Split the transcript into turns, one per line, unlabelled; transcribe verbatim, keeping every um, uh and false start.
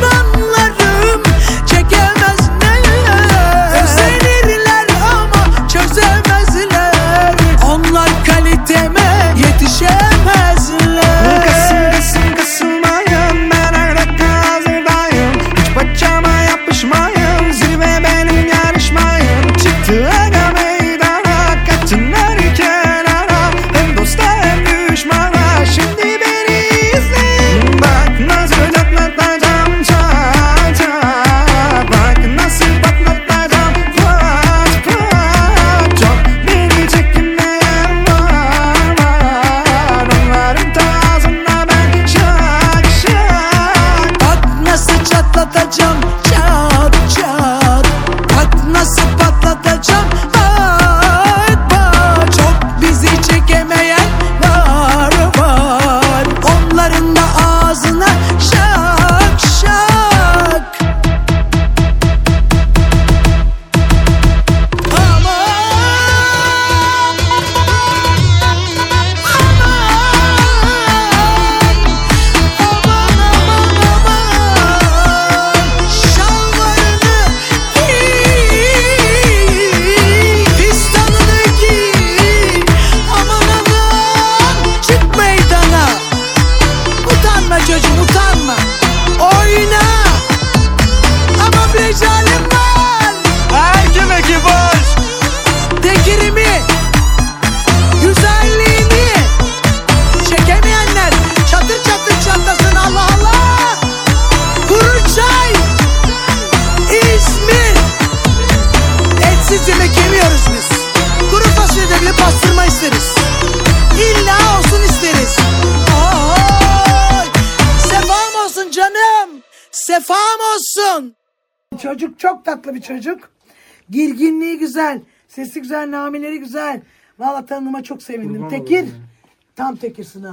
Düşmanlarım çekemez neler, özenirler ama çözemezler. Onlar kaliteme yetişemezler.
Kısım kısım kısılmayın, ben öyle hazırdayım. Hiç paçama yapışmayın, zirve benim yarışmayın. Çıktı aga meydana, kaçınlar kenara. Hem dosta hem düşmana, şimdi beni izleyin. Bak nasıl patlatacağım çat çat. Bak nasıl patlatacağım pat pat. Çok beni çekinmeyen var var. Onların tarzında ben şak şak.
Bak nasıl çatlatacağım çat çat. Bak nasıl patlatacağım bak bak. Çok bizi çekemeyen var var. Onların da ağzına şak şak. Aman aman aman aman. Şalvarını giy, fistanını giy. Aman aman, çık meydana. Utanma çocuğum, utanma. Oyna. Ama bir recalim var.
Her kime ki boş.
Tekirimi, güzelliğini çekemeyenler çatır çatır çatlasın. Allah Allah. Kuru çay, İzmir. Etsiz yemek yemiyoruz biz. Kuru fasulyede bile pastırma isteriz. İlla olsun isteriz. Oy, sefam olsun canım. Sefam olsun. Çocuk çok tatlı bir çocuk. Girginliği güzel. Sesi güzel, nameleri güzel. Vallahi tanıma çok sevindim. Tekir, tam Tekirsin ha.